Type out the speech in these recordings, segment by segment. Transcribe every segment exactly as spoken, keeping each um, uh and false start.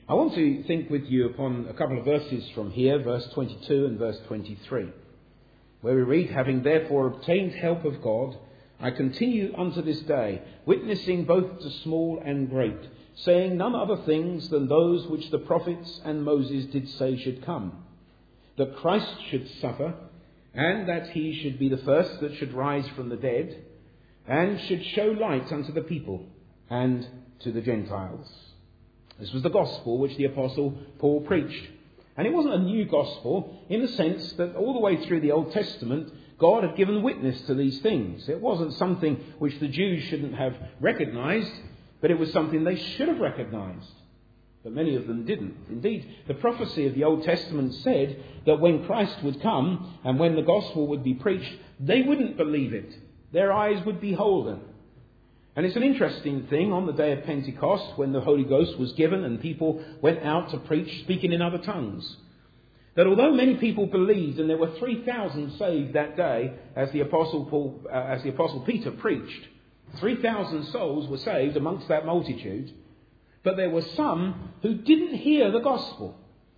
I want to think with you upon a couple of verses from here, verse twenty-two and verse twenty-three, where we read, "Having therefore obtained help of God, I continue unto this day, witnessing both to small and great, saying none other things than those which the prophets and Moses did say should come, that Christ should suffer, and that he should be the first that should rise from the dead, and should show light unto the people and to the Gentiles." This was the gospel which the Apostle Paul preached. And it wasn't a new gospel in the sense that all the way through the Old Testament, God had given witness to these things. It wasn't something which the Jews shouldn't have recognised, but it was something they should have recognised. But many of them didn't. Indeed, the prophecy of the Old Testament said that when Christ would come and when the gospel would be preached, they wouldn't believe it. Their eyes would be holden. And it's an interesting thing on the day of Pentecost, when the Holy Ghost was given and people went out to preach, speaking in other tongues, that although many people believed, and there were three thousand saved that day, as the Apostle Paul, uh, as the Apostle Peter preached, three thousand souls were saved amongst that multitude, but there were some who didn't hear the gospel.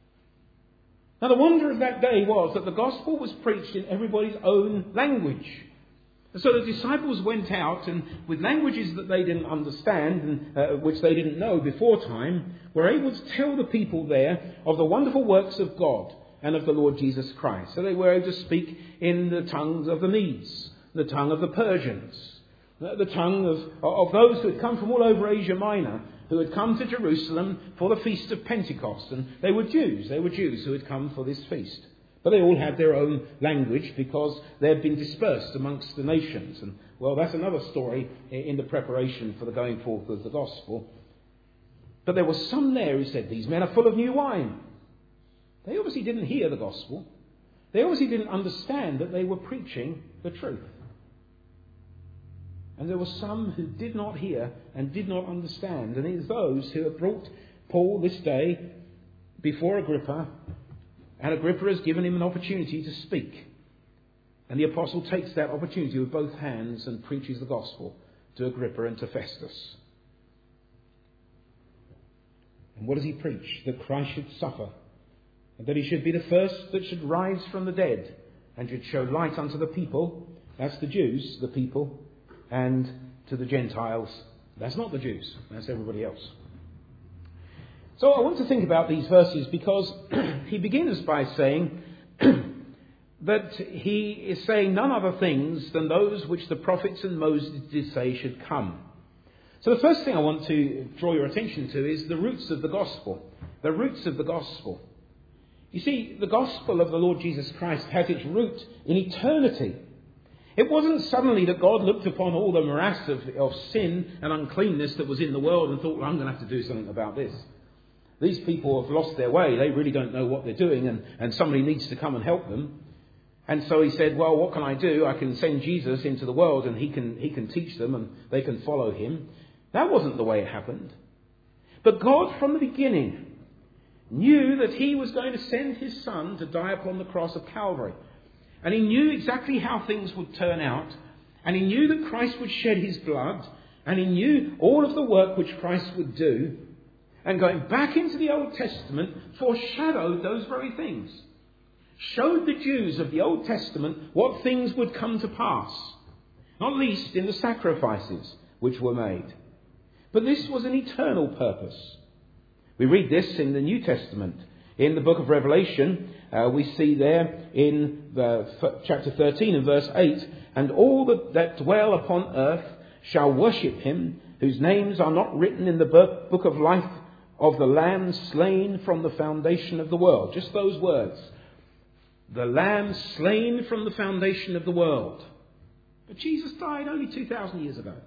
Now the wonder of that day was that the gospel was preached in everybody's own language. And so the disciples went out and with languages that they didn't understand and uh, which they didn't know before time, were able to tell the people there of the wonderful works of God and of the Lord Jesus Christ. So they were able to speak in the tongues of the Medes, the tongue of the Persians, the tongue of, of those who had come from all over Asia Minor, who had come to Jerusalem for the feast of Pentecost. And they were Jews. They were Jews who had come for this feast. But they all had their own language because they had been dispersed amongst the nations. And, well, that's another story in the preparation for the going forth of the gospel. But there were some there who said, these men are full of new wine. They obviously didn't hear the gospel. They obviously didn't understand that they were preaching the truth. And there were some who did not hear and did not understand. And it is those who have brought Paul this day before Agrippa. And Agrippa has given him an opportunity to speak. And the apostle takes that opportunity with both hands and preaches the gospel to Agrippa and to Festus. And what does he preach? That Christ should suffer, and that he should be the first that should rise from the dead, and should show light unto the people. That's the Jews, the people, and to the Gentiles. That's not the Jews, that's everybody else. So I want to think about these verses because he begins by saying that he is saying none other things than those which the prophets and Moses did say should come. So the first thing I want to draw your attention to is the roots of the gospel. The roots of the gospel. You see, the gospel of the Lord Jesus Christ has its root in eternity. It wasn't suddenly that God looked upon all the morass of, of sin and uncleanness that was in the world and thought, well, I'm going to have to do something about this. These people have lost their way. They really don't know what they're doing, and, and somebody needs to come and help them. And so he said, well, what can I do? I can send Jesus into the world and he can he can teach them and they can follow him. That wasn't the way it happened. But God from the beginning knew that he was going to send his son to die upon the cross of Calvary. And he knew exactly how things would turn out. And he knew that Christ would shed his blood. And he knew all of the work which Christ would do. And going back into the Old Testament, foreshadowed those very things. Showed the Jews of the Old Testament what things would come to pass. Not least in the sacrifices which were made. But this was an eternal purpose. We read this in the New Testament. In the book of Revelation, uh, we see there in the, f- chapter thirteen and verse eight, and all that, that dwell upon earth shall worship him, whose names are not written in the book of life of the Lamb slain from the foundation of the world. Just those words. The Lamb slain from the foundation of the world. But Jesus died only two thousand years ago.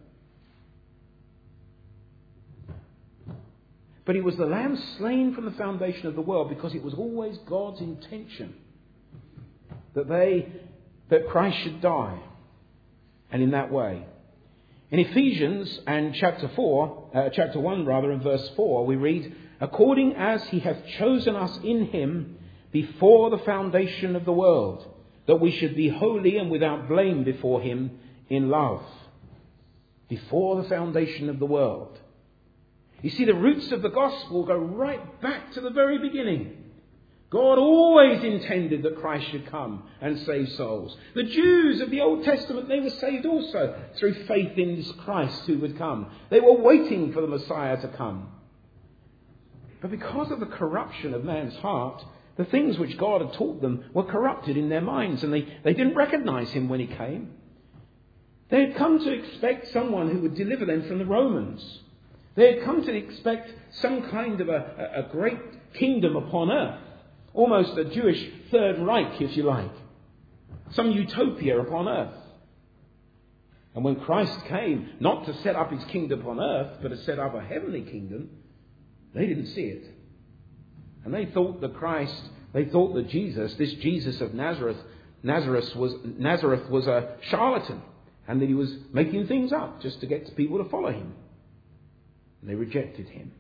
But he was the Lamb slain from the foundation of the world because it was always God's intention that they, that Christ should die. And in that way. In Ephesians and chapter four, uh, chapter one rather, and verse four, we read, according as he hath chosen us in him before the foundation of the world, that we should be holy and without blame before him in love. Before the foundation of the world. You see, the roots of the gospel go right back to the very beginning. God always intended that Christ should come and save souls. The Jews of the Old Testament, they were saved also through faith in this Christ who would come. They were waiting for the Messiah to come. But because of the corruption of man's heart, the things which God had taught them were corrupted in their minds, and they, they didn't recognize him when he came. They had come to expect someone who would deliver them from the Romans. They had come to expect some kind of a, a great kingdom upon earth. Almost a Jewish Third Reich, if you like. Some utopia upon earth. And when Christ came, not to set up his kingdom upon earth, but to set up a heavenly kingdom, they didn't see it. And they thought that Christ, they thought that Jesus, this Jesus of Nazareth, Nazareth was, Nazareth was a charlatan, and that he was making things up just to get people to follow him. And they rejected him.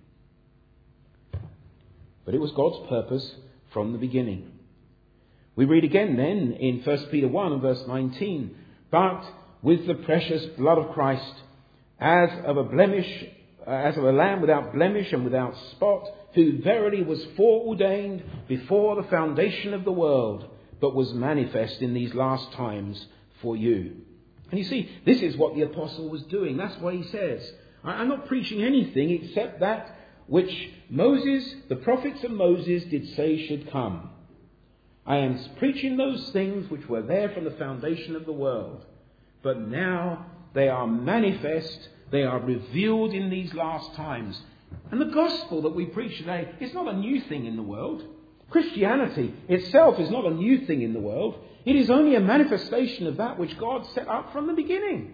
But it was God's purpose from the beginning. We read again then in First Peter one and verse nineteen, but with the precious blood of Christ, as of a blemish, as of a lamb without blemish and without spot, who verily was foreordained before the foundation of the world, but was manifest in these last times for you. And you see, this is what the apostle was doing. That's why he says, I'm not preaching anything except that which Moses, the prophets of Moses, did say should come. I am preaching those things which were there from the foundation of the world. But now they are manifest, they are revealed in these last times. And the gospel that we preach today is not a new thing in the world. Christianity itself is not a new thing in the world. It is only a manifestation of that which God set up from the beginning.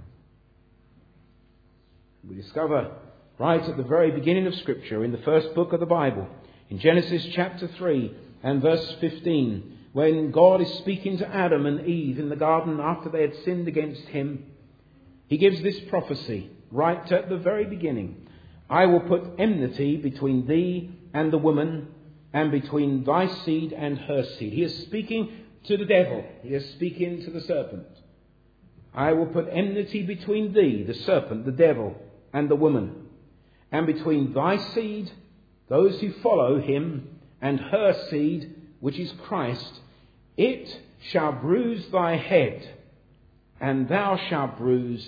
We discover right at the very beginning of Scripture, in the first book of the Bible, in Genesis chapter three and verse fifteen, when God is speaking to Adam and Eve in the garden after they had sinned against him, he gives this prophecy right at the very beginning. I will put enmity between thee and the woman, and between thy seed and her seed. He is speaking to the devil. He is speaking to the serpent. I will put enmity between thee, the serpent, the devil, and the woman, and between thy seed, those who follow him, and her seed, which is Christ. It shall bruise thy head, and thou shalt bruise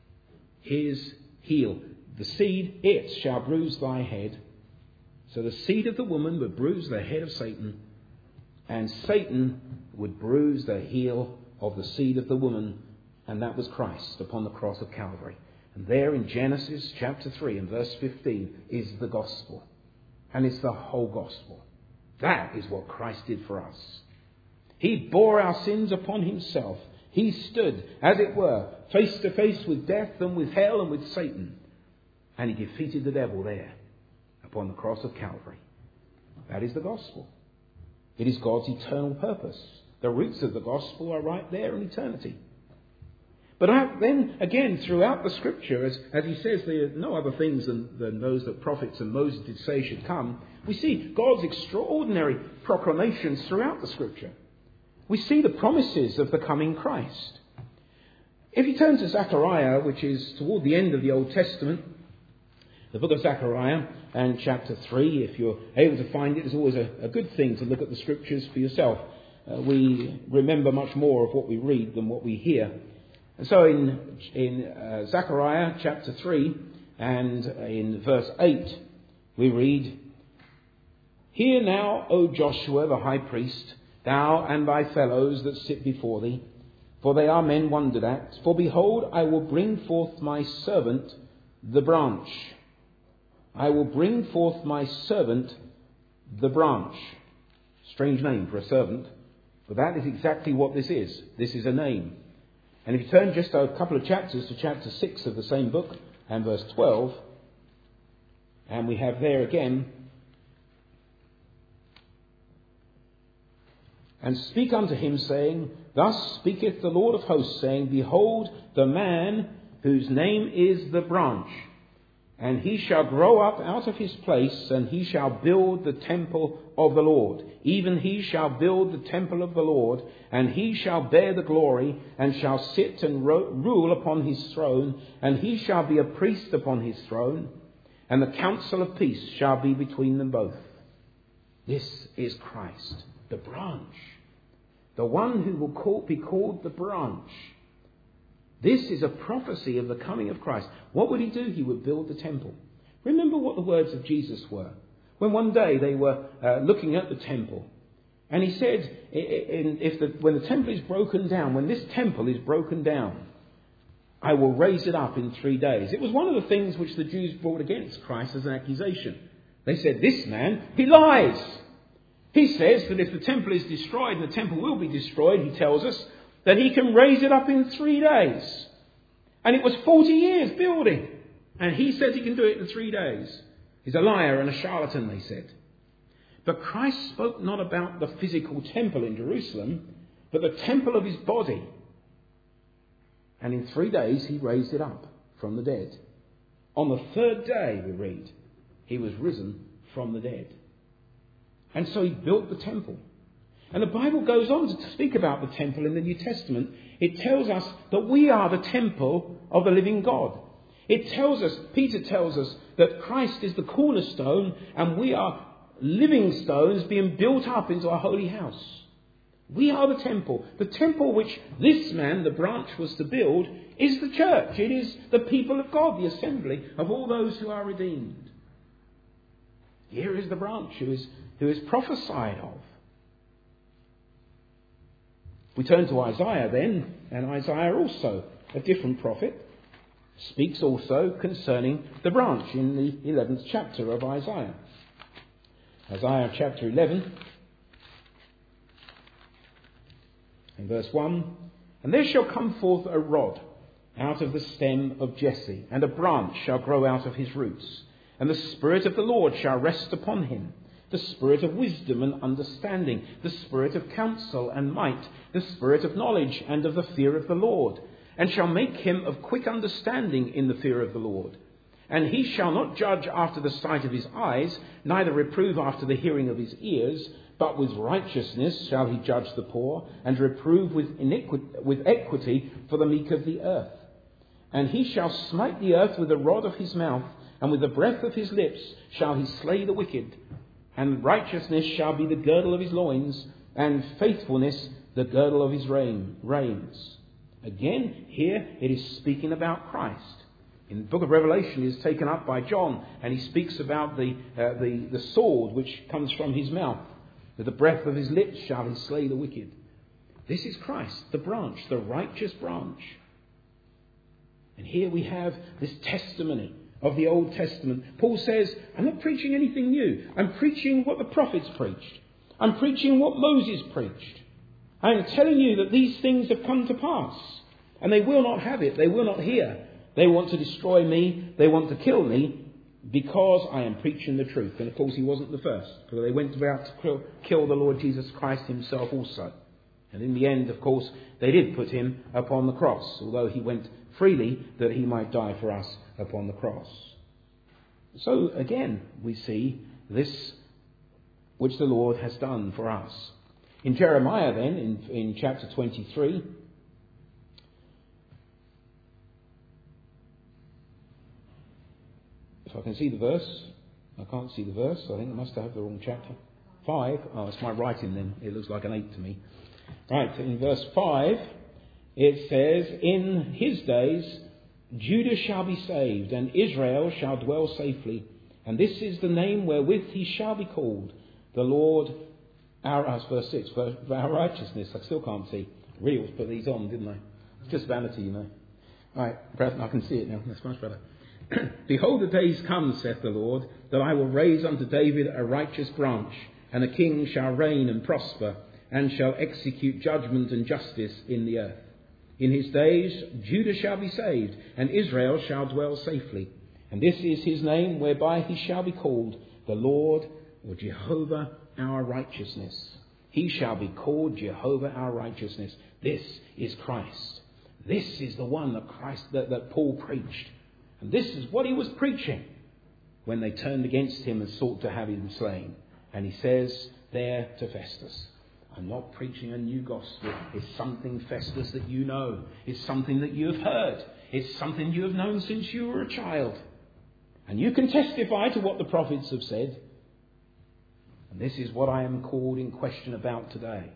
his heel. The seed, it shall bruise thy head. So the seed of the woman would bruise the head of Satan, and Satan would bruise the heel of the seed of the woman, and that was Christ upon the cross of Calvary. And there in Genesis chapter three and verse fifteen is the gospel. And it's the whole gospel. That is what Christ did for us. He bore our sins upon himself. He stood, as it were, face to face with death and with hell and with Satan. And he defeated the devil there upon the cross of Calvary. That is the gospel. It is God's eternal purpose. The roots of the gospel are right there in eternity. But then, again, throughout the Scripture, as, as he says, there are no other things than, than those that prophets and Moses did say should come. We see God's extraordinary proclamations throughout the Scripture. We see the promises of the coming Christ. If you turn to Zechariah, which is toward the end of the Old Testament, the book of Zechariah and chapter three, if you're able to find it, it's always a, a good thing to look at the Scriptures for yourself. Uh, we remember much more of what we read than what we hear. And so in, in uh, Zechariah chapter three and in verse eight, we read, Hear now, O Joshua the high priest, thou and thy fellows that sit before thee, for they are men wondered at. For behold, I will bring forth my servant, the branch. I will bring forth my servant, the branch. Strange name for a servant, but that is exactly what this is. This is a name. And if you turn just a couple of chapters to chapter six of the same book and verse twelve, and we have there again, and speak unto him, saying, Thus speaketh the Lord of hosts, saying, Behold, the man whose name is the branch, and he shall grow up out of his place, and he shall build the temple of the Lord. Even he shall build the temple of the Lord, and he shall bear the glory, and shall sit and ro- rule upon his throne, and he shall be a priest upon his throne. and the counsel of peace shall be between them both. This is Christ, the branch, the one who will call, be called the branch. This is a prophecy of the coming of Christ. What would he do? He would build the temple. Remember what the words of Jesus were. When one day they were uh, looking at the temple, and he said, if the, when the temple is broken down, when this temple is broken down, I will raise it up in three days. It was one of the things which the Jews brought against Christ as an accusation. They said, this man, he lies. He says that if the temple is destroyed, and the temple will be destroyed, he tells us, that he can raise it up in three days. And it was forty years building. And he says he can do it in three days. He's a liar and a charlatan, they said. But Christ spoke not about the physical temple in Jerusalem, but the temple of his body. And in three days he raised it up from the dead. On the third day, we read, he was risen from the dead. And so he built the temple. And the Bible goes on to speak about the temple in the New Testament. It tells us that we are the temple of the living God. It tells us, Peter tells us, that Christ is the cornerstone and we are living stones being built up into a holy house. We are the temple. The temple which this man, the branch, was to build is the church. It is the people of God, the assembly of all those who are redeemed. Here is the branch who is, who is prophesied of. We turn to Isaiah then, and Isaiah also, a different prophet, speaks also concerning the branch in the eleventh chapter of Isaiah. Isaiah chapter eleven, in verse one, and there shall come forth a rod out of the stem of Jesse, and a branch shall grow out of his roots, and the Spirit of the Lord shall rest upon him, the Spirit of wisdom and understanding, the Spirit of counsel and might, the Spirit of knowledge and of the fear of the Lord, and shall make him of quick understanding in the fear of the Lord. And he shall not judge after the sight of his eyes, neither reprove after the hearing of his ears, but with righteousness shall he judge the poor, and reprove with, iniqui- with equity for the meek of the earth. And he shall smite the earth with the rod of his mouth, and with the breath of his lips shall he slay the wicked. And righteousness shall be the girdle of his loins, and faithfulness the girdle of his rein, reins. Again, here it is speaking about Christ. In the book of Revelation, it is taken up by John, and he speaks about the, uh, the, the sword which comes from his mouth. With the breath of his lips shall he slay the wicked. This is Christ, the branch, the righteous branch. And here we have this testimony of the Old Testament. Paul says, I'm not preaching anything new. I'm preaching what the prophets preached. I'm preaching what Moses preached. I'm telling you that these things have come to pass. And they will not have it. They will not hear. They want to destroy me. They want to kill me because I am preaching the truth. And of course he wasn't the first. Because they went about to kill the Lord Jesus Christ himself also. And in the end, of course, they did put him upon the cross. Although he went freely that he might die for us upon the cross. So again, we see this which the Lord has done for us. In Jeremiah then, in, in chapter twenty-three, if I can see the verse, I can't see the verse, I think I must have the wrong chapter. Five, oh, it's my writing then, it looks like an eight to me. Right, in verse five, it says, in his days Judah shall be saved, and Israel shall dwell safely. And this is the name wherewith he shall be called, the Lord, our, uh, verse six, for our righteousness. I still can't see. I really ought to put these on, didn't I? It's just vanity, you know. Right, I can see it now. That's much better. Behold, the days come, saith the Lord, that I will raise unto David a righteous branch, and a king shall reign and prosper, and shall execute judgment and justice in the earth. In his days Judah shall be saved, and Israel shall dwell safely. And this is his name whereby he shall be called, the Lord, or Jehovah our righteousness. He shall be called Jehovah our righteousness. This is Christ. This is the one that Christ that, that Paul preached. And this is what he was preaching when they turned against him and sought to have him slain. And he says there to Festus, I'm not preaching a new gospel. It's something, Festus, that you know. It's something that you have heard. It's something you have known since you were a child. And you can testify to what the prophets have said. And this is what I am called in question about today.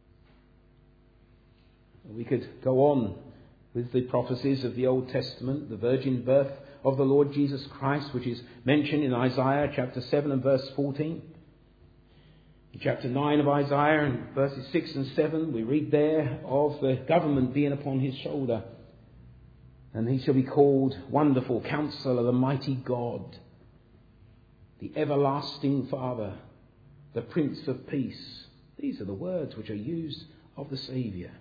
We could go on with the prophecies of the Old Testament, the virgin birth of the Lord Jesus Christ, which is mentioned in Isaiah chapter seven and verse fourteen. In chapter nine of Isaiah and verses six and seven, we read there of the government being upon his shoulder. And he shall be called Wonderful Counselor, the Mighty God, the Everlasting Father, the Prince of Peace. These are the words which are used of the Saviour.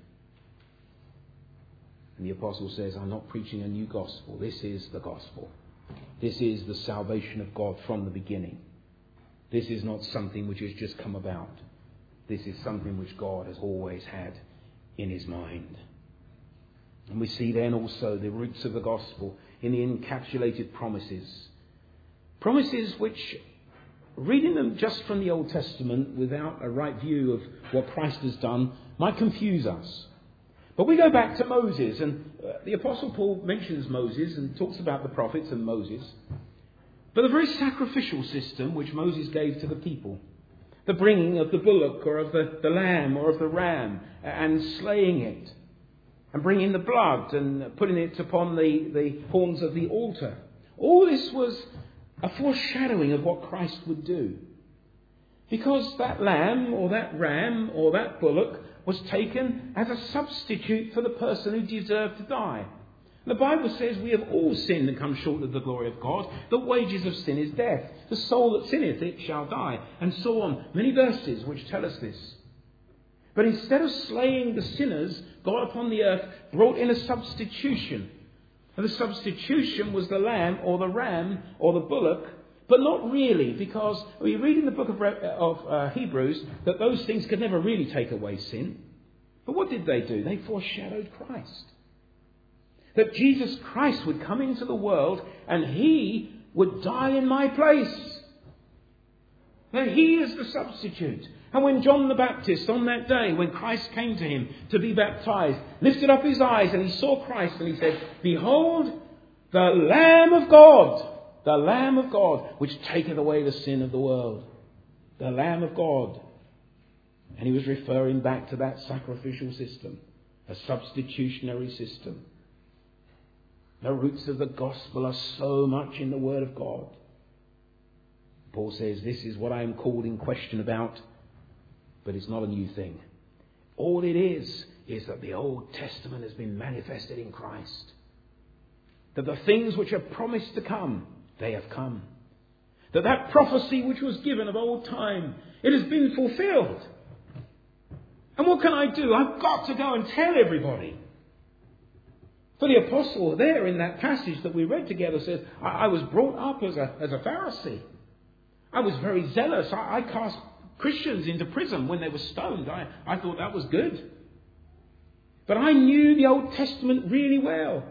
And the apostle says, I'm not preaching a new gospel. This is the gospel. This is the salvation of God from the beginning. This is not something which has just come about. This is something which God has always had in his mind. And we see then also the roots of the gospel in the encapsulated promises. Promises which, reading them just from the Old Testament without a right view of what Christ has done, might confuse us. But we go back to Moses, and the Apostle Paul mentions Moses and talks about the prophets and Moses. But the very sacrificial system which Moses gave to the people, the bringing of the bullock or of the, the lamb or of the ram and slaying it, and bringing the blood and putting it upon the, the horns of the altar. All this was a foreshadowing of what Christ would do. Because that lamb or that ram or that bullock was taken as a substitute for the person who deserved to die. The Bible says we have all sinned and come short of the glory of God. The wages of sin is death. The soul that sinneth, it shall die. And so on. Many verses which tell us this. But instead of slaying the sinners, God upon the earth brought in a substitution. And the substitution was the lamb or the ram or the bullock. But not really, because we read in the book of, of uh, Hebrews that those things could never really take away sin. But what did they do? They foreshadowed Christ. That Jesus Christ would come into the world and he would die in my place. That he is the substitute. And when John the Baptist, on that day, when Christ came to him to be baptized, lifted up his eyes and he saw Christ and he said, Behold, the Lamb of God. The Lamb of God, which taketh away the sin of the world. The Lamb of God. And he was referring back to that sacrificial system. A substitutionary system. The roots of the gospel are so much in the Word of God. Paul says, this is what I am called in question about. But it's not a new thing. All it is, is that the Old Testament has been manifested in Christ. That the things which are promised to come, they have come. That that prophecy which was given of old time, it has been fulfilled. And what can I do? I've got to go and tell everybody. For the apostle there in that passage that we read together says, I, I was brought up as a, as a Pharisee. I was very zealous. I, I cast Christians into prison when they were stoned. I, I thought that was good. But I knew the Old Testament really well.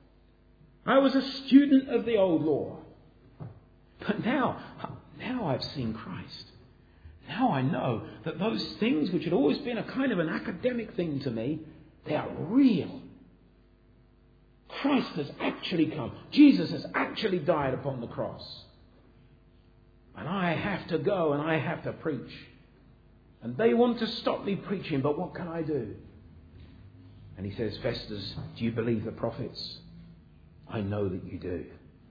I was a student of the old law. But now, now I've seen Christ. Now I know that those things which had always been a kind of an academic thing to me, they are real. Christ has actually come. Jesus has actually died upon the cross. And I have to go and I have to preach. And they want to stop me preaching, but what can I do? And he says, Festus, do you believe the prophets? I know that you do.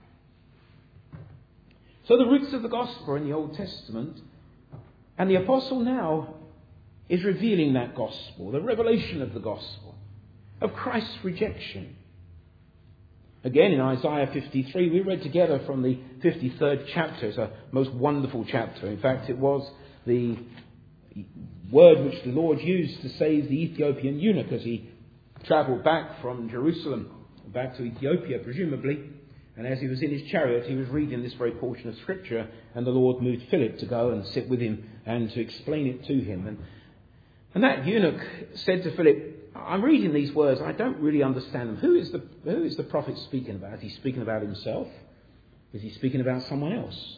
So the roots of the gospel are in the Old Testament. And the apostle now is revealing that gospel, the revelation of the gospel, of Christ's rejection. Again, in Isaiah fifty-three, we read together from the fifty-third chapter. It's a most wonderful chapter. In fact, it was the word which the Lord used to save the Ethiopian eunuch as he travelled back from Jerusalem, back to Ethiopia, presumably. And as he was in his chariot, he was reading this very portion of Scripture, and the Lord moved Philip to go and sit with him and to explain it to him. And, and that eunuch said to Philip, I'm reading these words, I don't really understand them. Who is the who is the prophet speaking about? Is he speaking about himself? Is he speaking about someone else?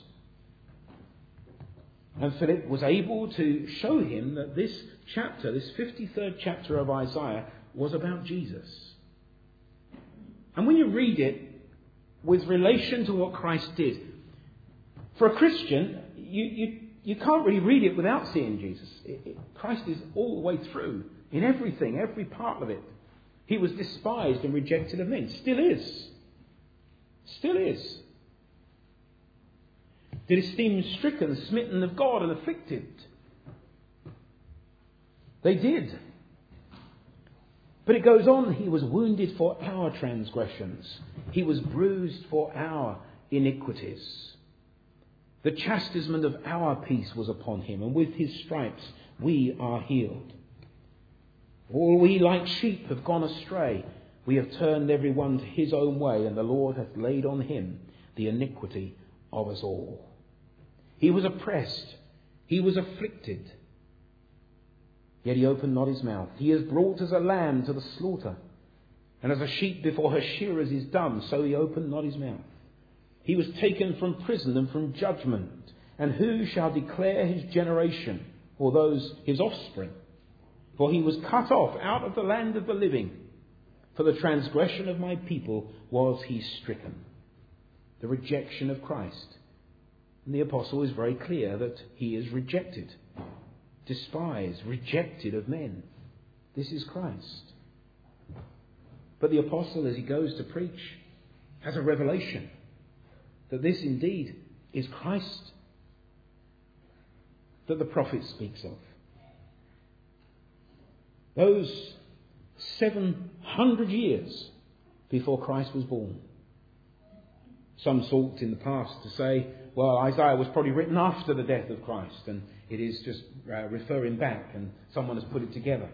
And Philip was able to show him that this chapter, this fifty-third chapter of Isaiah, was about Jesus. And when you read it with relation to what Christ did, For a Christian, you, you, you can't really read it without seeing Jesus. It, it, Christ is all the way through, in everything, every part of it. He was despised and rejected of men. Still is. Still is. Did esteem stricken, smitten of God and afflicted. They did. But it goes on, he was wounded for our transgressions. He was bruised for our iniquities. The chastisement of our peace was upon him, and with his stripes we are healed. All we like sheep have gone astray. We have turned every one to his own way, and the Lord hath laid on him the iniquity of us all. He was oppressed. He was afflicted. Yet he opened not his mouth. He is brought as a lamb to the slaughter, and as a sheep before her shearers is dumb, so he opened not his mouth. He was taken from prison and from judgment. And who shall declare his generation, or those his offspring? For he was cut off out of the land of the living. For the transgression of my people was he stricken. The rejection of Christ. And the apostle is very clear that he is rejected, despised, rejected of men. This is Christ. But the apostle, as he goes to preach, has a revelation that this indeed is Christ that the prophet speaks of. Those seven hundred years before Christ was born. Some sought in the past to say, well, Isaiah was probably written after the death of Christ, and it is just uh, referring back, and someone has put it together.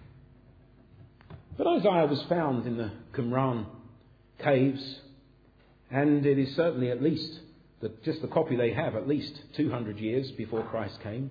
But Isaiah was found in the Qumran caves, and it is certainly at least, the, just the copy they have, at least two hundred years before Christ came.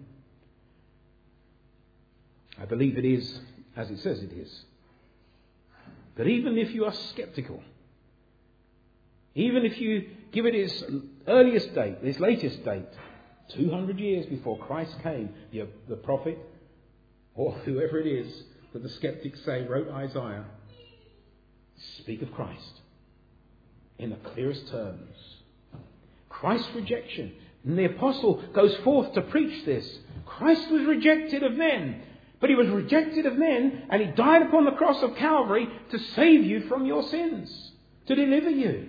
I believe it is as it says it is. But even if you are sceptical, even if you give it its earliest date, its latest date, two hundred years before Christ came, the, the prophet, or whoever it is that the skeptics say wrote Isaiah, speak of Christ in the clearest terms. Christ's rejection. And the apostle goes forth to preach this. Christ was rejected of men. But he was rejected of men, and he died upon the cross of Calvary to save you from your sins, to deliver you.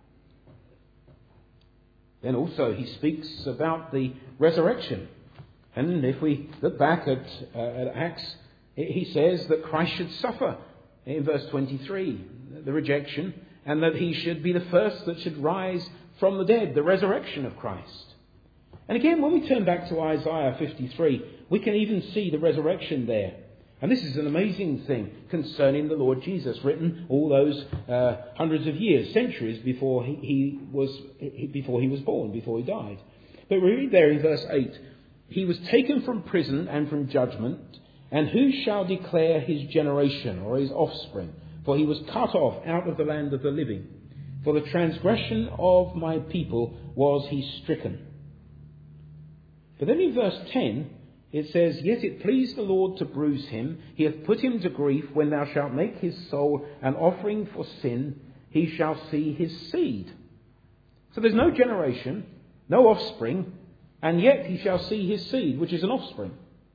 Then also he speaks about the resurrection. And if we look back at, uh, at Acts, he says that Christ should suffer in verse twenty-three, the rejection, and that he should be the first that should rise from the dead, the resurrection of Christ. And again, when we turn back to Isaiah fifty-three, we can even see the resurrection there. And this is an amazing thing concerning the Lord Jesus, written all those uh, hundreds of years, centuries before he, he was before he was born, before he died. But we read there in verse eight, he was taken from prison and from judgment, and who shall declare his generation or his offspring? For he was cut off out of the land of the living. For the transgression of my people was he stricken. But then in verse ten, it says, yet it pleased the Lord to bruise him. He hath put him to grief. When thou shalt make his soul an offering for sin, he shall see his seed. So there's no generation, no offspring, and yet he shall see his seed, which is an offspring.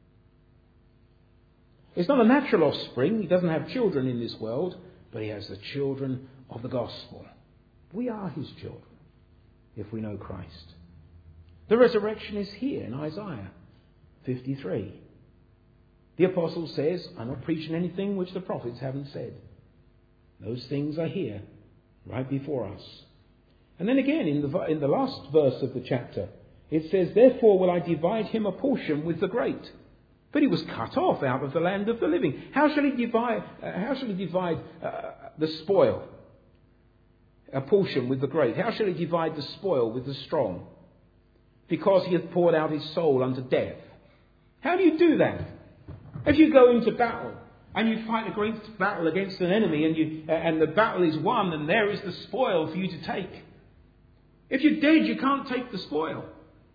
It's not a natural offspring. He doesn't have children in this world, but he has the children of the gospel. We are his children if we know Christ. The resurrection is here in Isaiah fifty-three. The apostle says, I'm not preaching anything which the prophets haven't said. Those things are here, right before us. And then again, in the, in the last verse of the chapter, it says, therefore will I divide him a portion with the great. But he was cut off out of the land of the living. How shall he divide, uh, how shall he divide uh, the spoil? A portion with the great. How shall he divide the spoil with the strong? Because he hath poured out his soul unto death. How do you do that? If you go into battle and you fight a great battle against an enemy and you and the battle is won and there is the spoil for you to take. If you're dead, you can't take the spoil.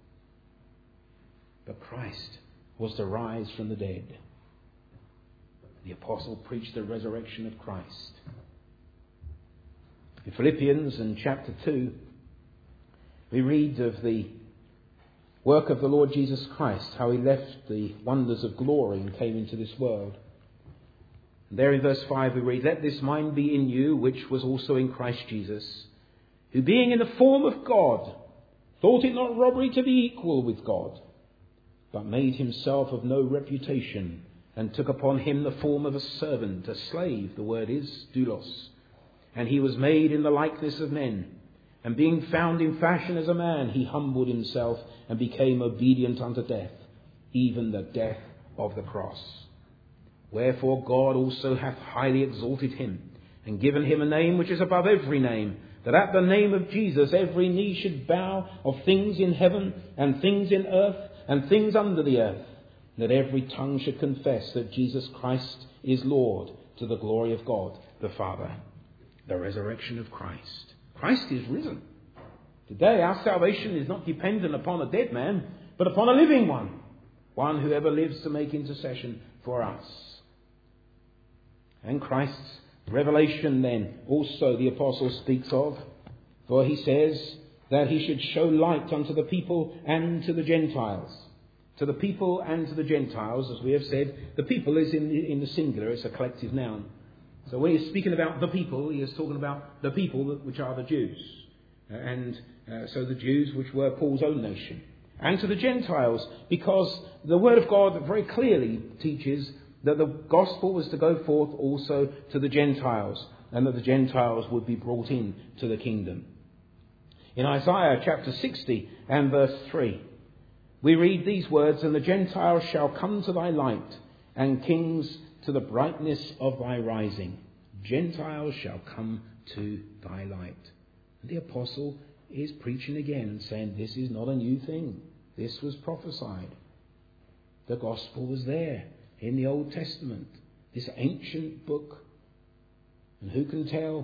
But Christ was to rise from the dead. The apostle preached the resurrection of Christ. In Philippians in chapter two, we read of the work of the Lord Jesus Christ, how he left the wonders of glory and came into this world. And there in verse five we read, "Let this mind be in you, which was also in Christ Jesus, who being in the form of God, thought it not robbery to be equal with God, but made himself of no reputation, and took upon him the form of a servant, a slave," the word is doulos. "And he was made in the likeness of men. And being found in fashion as a man, he humbled himself and became obedient unto death, even the death of the cross. Wherefore God also hath highly exalted him, and given him a name which is above every name, that at the name of Jesus every knee should bow, of things in heaven and things in earth and things under the earth, that every tongue should confess that Jesus Christ is Lord, to the glory of God the Father." The resurrection of Christ. Christ is risen. Today our salvation is not dependent upon a dead man, but upon a living one. One who ever lives to make intercession for us. And Christ's revelation then also the apostle speaks of. For he says that he should show light unto the people and to the Gentiles. To the people and to the Gentiles, as we have said, the people is in the, in the singular, it's a collective noun. So when he's speaking about the people, he is talking about the people which are the Jews. And uh, so the Jews which were Paul's own nation. And to the Gentiles, because the Word of God very clearly teaches that the gospel was to go forth also to the Gentiles, and that the Gentiles would be brought in to the kingdom. In Isaiah chapter sixty and verse three, we read these words, "And the Gentiles shall come to thy light, and kings to the brightness of thy rising." Gentiles shall come to thy light. And the apostle is preaching again and saying this is not a new thing. This was prophesied. The gospel was there in the Old Testament, this ancient book. And who can tell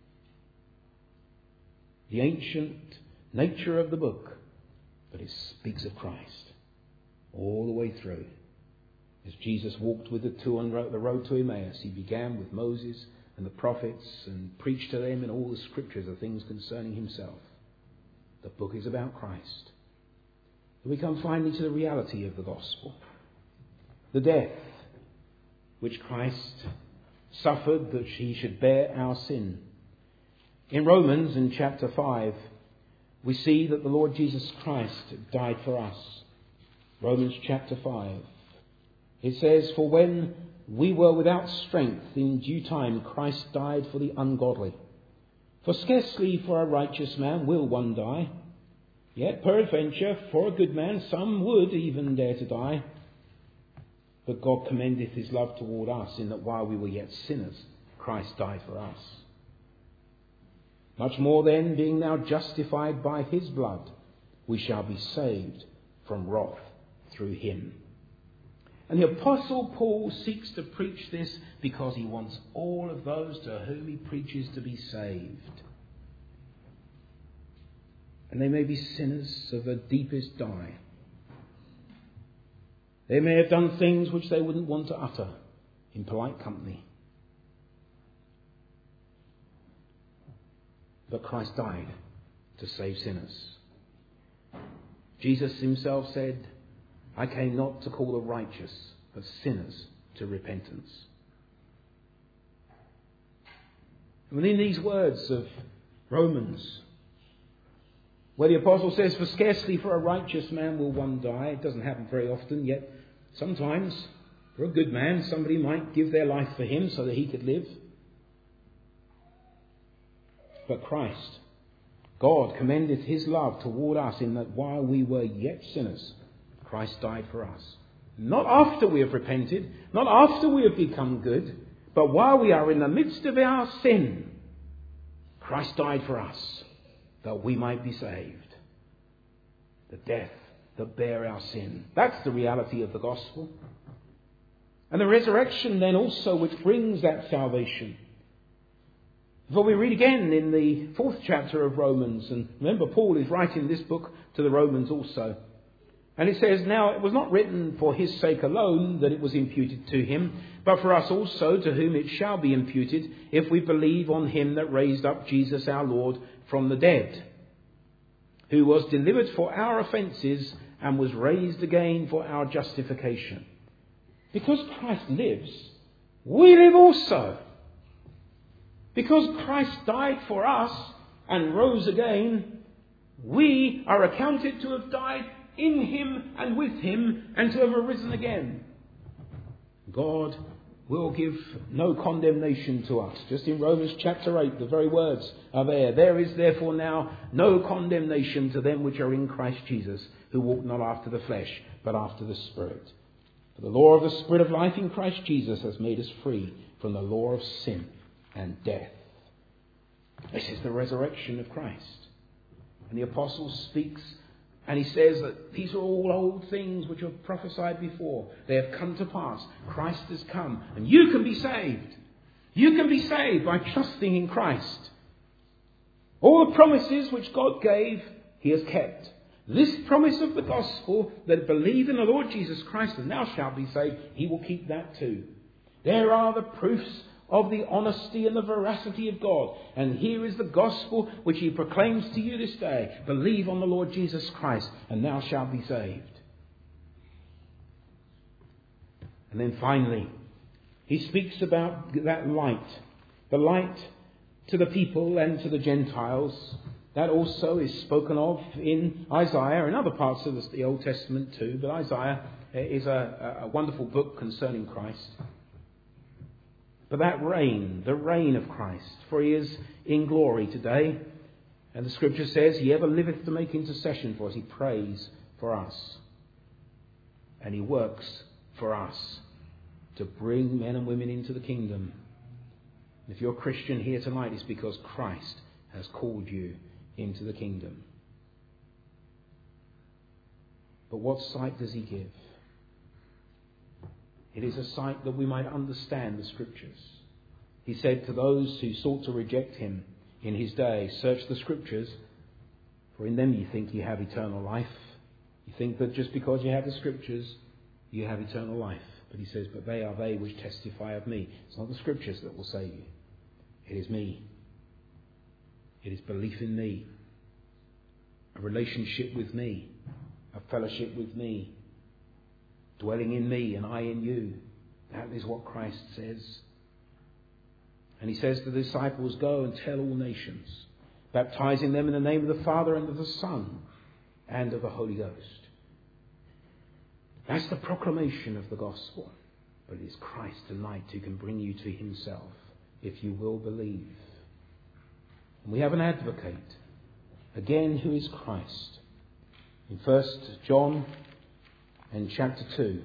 the ancient nature of the book? But it speaks of Christ all the way through. As Jesus walked with the two on the road to Emmaus, he began with Moses and the prophets and preached to them in all the scriptures of things concerning himself. The book is about Christ. And we come finally to the reality of the gospel. The death which Christ suffered that he should bear our sin. In Romans, in chapter five, we see that the Lord Jesus Christ died for us. Romans chapter five. It says, "For when we were without strength, in due time Christ died for the ungodly. For scarcely for a righteous man will one die. Yet peradventure for a good man some would even dare to die. But God commendeth his love toward us, in that while we were yet sinners, Christ died for us. Much more then, being now justified by his blood, we shall be saved from wrath through him." And the Apostle Paul seeks to preach this because he wants all of those to whom he preaches to be saved. And they may be sinners of the deepest dye. They may have done things which they wouldn't want to utter in polite company. But Christ died to save sinners. Jesus himself said, "I came not to call the righteous, but sinners to repentance." And within these words of Romans, where the apostle says, "For scarcely for a righteous man will one die," it doesn't happen very often, yet sometimes for a good man somebody might give their life for him so that he could live. But Christ, God commendeth his love toward us, in that while we were yet sinners, Christ died for us. Not after we have repented, not after we have become good, but while we are in the midst of our sin, Christ died for us, that we might be saved. The death that bare our sin. That's the reality of the gospel. And the resurrection then also, which brings that salvation. For we read again in the fourth chapter of Romans, and remember Paul is writing this book to the Romans also. And it says, "Now it was not written for his sake alone that it was imputed to him, but for us also, to whom it shall be imputed, if we believe on him that raised up Jesus our Lord from the dead, who was delivered for our offences and was raised again for our justification. Because Christ lives, we live also. Because Christ died for us and rose again, we are accounted to have died in him and with him and to have arisen again. God will give no condemnation to us. Just in Romans chapter eight, the very words are there. There is therefore now no condemnation to them which are in Christ Jesus, who walk not after the flesh, but after the Spirit. For the law of the Spirit of life in Christ Jesus has made us free from the law of sin and death. This is the resurrection of Christ. And the apostle speaks and he says that these are all old things which were prophesied before. They have come to pass. Christ has come. And you can be saved. You can be saved by trusting in Christ. All the promises which God gave, he has kept. This promise of the gospel, that believe in the Lord Jesus Christ and thou shalt be saved, he will keep that too. There are the proofs of the honesty and the veracity of God. And here is the gospel which he proclaims to you this day. Believe on the Lord Jesus Christ and thou shalt be saved. And then finally, he speaks about that light. The light to the people and to the Gentiles. That also is spoken of in Isaiah and other parts of the Old Testament too. But Isaiah is a, a wonderful book concerning Christ. But that reign, the reign of Christ, for he is in glory today. And the scripture says, he ever liveth to make intercession for us. He prays for us. And he works for us to bring men and women into the kingdom. If you're a Christian here tonight, it's because Christ has called you into the kingdom. But what sight does he give? It is a sight that we might understand the scriptures. He said to those who sought to reject him in his day, search the scriptures, for in them you think you have eternal life. You think that just because you have the scriptures, you have eternal life. But he says, but they are they which testify of me. It's not the scriptures that will save you. It is me. It is belief in me. A relationship with me. A fellowship with me. Dwelling in me and I in you. That is what Christ says. And he says to the disciples, go and tell all nations, baptizing them in the name of the Father and of the Son and of the Holy Ghost. That's the proclamation of the gospel. But it is Christ tonight who can bring you to himself if you will believe. And we have an advocate, again, who is Christ. In First John and chapter two.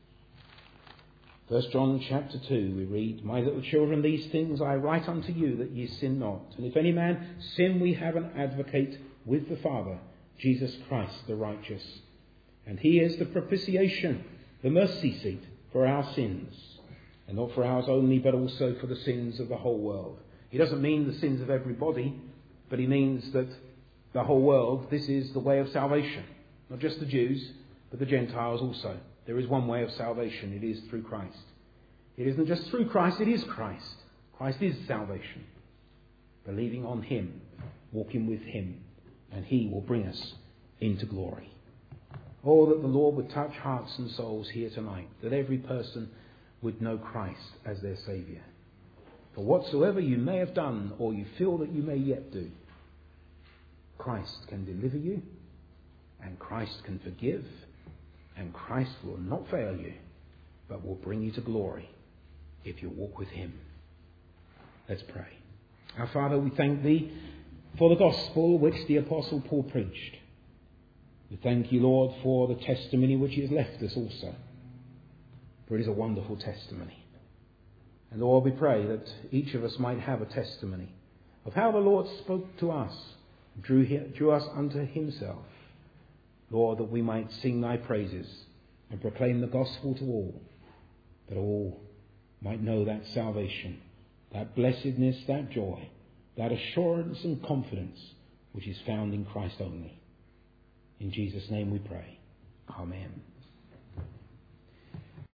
First John chapter two, we read, my little children, these things I write unto you, that ye sin not. And if any man sin, we have an advocate with the Father, Jesus Christ the righteous. And he is the propitiation, the mercy seat for our sins. And not for ours only, but also for the sins of the whole world. He doesn't mean the sins of everybody, but he means that the whole world, this is the way of salvation. Not just the Jews, but the Gentiles also. There is one way of salvation. It is through Christ. It isn't just through Christ, it is Christ. Christ is salvation. Believing on him, walking with him, and he will bring us into glory. Oh, that the Lord would touch hearts and souls here tonight, that every person would know Christ as their Saviour. For whatsoever you may have done, or you feel that you may yet do, Christ can deliver you, and Christ can forgive, and Christ will not fail you, but will bring you to glory if you walk with him. Let's pray. Our Father, we thank thee for the gospel which the Apostle Paul preached. We thank you, Lord, for the testimony which he has left us also. For it is a wonderful testimony. And Lord, we pray that each of us might have a testimony of how the Lord spoke to us, drew, drew us unto himself. Lord, that we might sing thy praises and proclaim the gospel to all, that all might know that salvation, that blessedness, that joy, that assurance and confidence which is found in Christ only. In Jesus' name we pray. Amen.